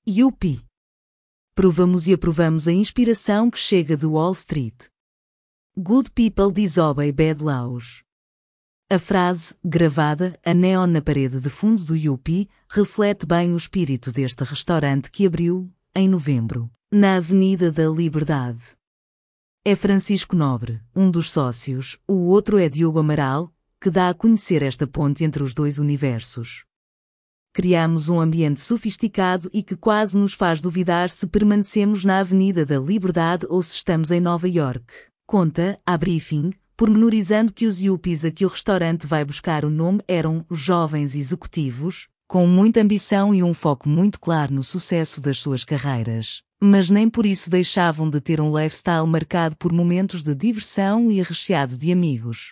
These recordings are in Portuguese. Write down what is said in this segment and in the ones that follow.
Yuppie. Provamos e aprovamos a inspiração que chega de Wall Street. Good people disobey bad laws. A frase, gravada a neon na parede de fundo do Yuppie, reflete bem o espírito deste restaurante que abriu, em novembro, na Avenida da Liberdade. É Francisco Nobre, um dos sócios, o outro é Diogo Amaral, que dá a conhecer esta ponte entre os dois universos. Criamos um ambiente sofisticado e que quase nos faz duvidar se permanecemos na Avenida da Liberdade ou se estamos em Nova York. Conta, a briefing, pormenorizando que os yuppies a que o restaurante vai buscar o nome eram jovens executivos, com muita ambição e um foco muito claro no sucesso das suas carreiras, mas nem por isso deixavam de ter um lifestyle marcado por momentos de diversão e recheado de amigos.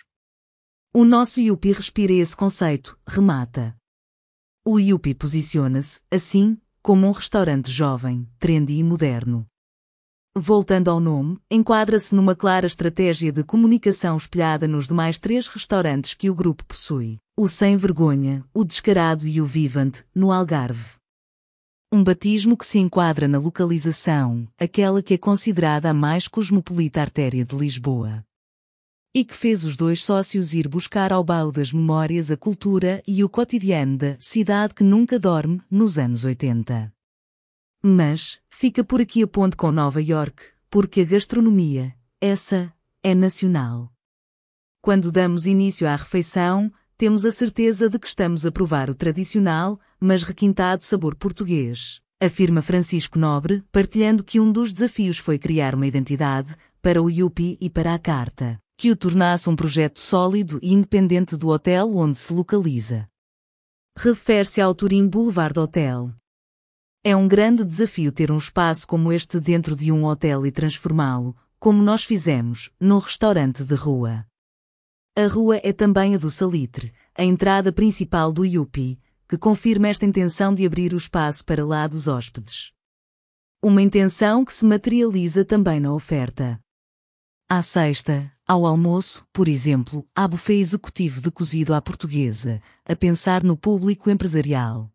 O nosso Yuppie respira esse conceito, remata. O Yuppie posiciona-se, assim, como um restaurante jovem, trendy e moderno. Voltando ao nome, enquadra-se numa clara estratégia de comunicação espelhada nos demais 3 restaurantes que o grupo possui: o Sem Vergonha, o Descarado e o Vivant, no Algarve. Um batismo que se enquadra na localização, aquela que é considerada a mais cosmopolita artéria de Lisboa. E que fez os 2 sócios ir buscar ao baú das memórias a cultura e o cotidiano da cidade que nunca dorme, nos anos 80. Mas, fica por aqui a ponte com Nova York, porque a gastronomia, essa, é nacional. Quando damos início à refeição, temos a certeza de que estamos a provar o tradicional, mas requintado sabor português, afirma Francisco Nobre, partilhando que um dos desafios foi criar uma identidade, para o Yuppie e para a carta, que o tornasse um projeto sólido e independente do hotel onde se localiza. Refere-se ao Turim Boulevard Hotel. É um grande desafio ter um espaço como este dentro de um hotel e transformá-lo, como nós fizemos, num restaurante de rua. A rua é também a do Salitre, a entrada principal do Yuppie, que confirma esta intenção de abrir o espaço para lá dos hóspedes. Uma intenção que se materializa também na oferta. À sexta, ao almoço, por exemplo, há buffet executivo de cozido à portuguesa, a pensar no público empresarial.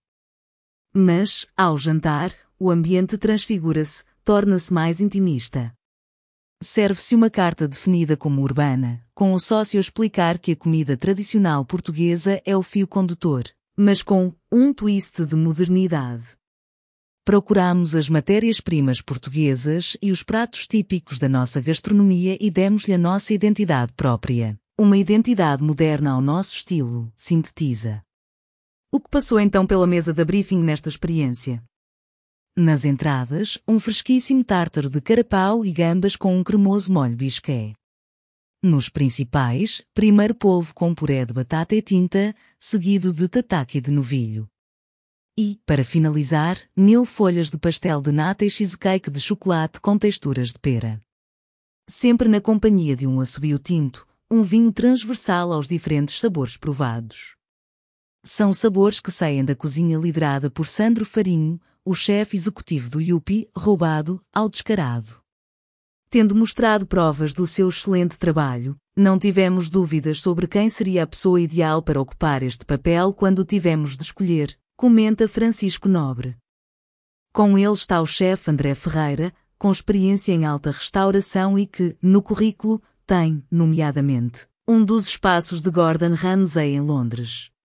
Mas, ao jantar, o ambiente transfigura-se, torna-se mais intimista. Serve-se uma carta definida como urbana, com o sócio a explicar que a comida tradicional portuguesa é o fio condutor, mas com um twist de modernidade. Procuramos as matérias-primas portuguesas e os pratos típicos da nossa gastronomia e demos-lhe a nossa identidade própria. Uma identidade moderna ao nosso estilo, sintetiza. O que passou então pela mesa da briefing nesta experiência? Nas entradas, um fresquíssimo tártaro de carapau e gambas com um cremoso molho bisqué. Nos principais, primeiro polvo com puré de batata e tinta, seguido de tataki de novilho. E, para finalizar, 1000 folhas de pastel de nata e cheesecake de chocolate com texturas de pera. Sempre na companhia de um assobio tinto, um vinho transversal aos diferentes sabores provados. São sabores que saem da cozinha liderada por Sandro Farinho, o chefe executivo do Yuppie, roubado ao descarado. Tendo mostrado provas do seu excelente trabalho, não tivemos dúvidas sobre quem seria a pessoa ideal para ocupar este papel quando tivemos de escolher, comenta Francisco Nobre. Com ele está o chefe André Ferreira, com experiência em alta restauração e que, no currículo, tem, nomeadamente, um dos espaços de Gordon Ramsay em Londres.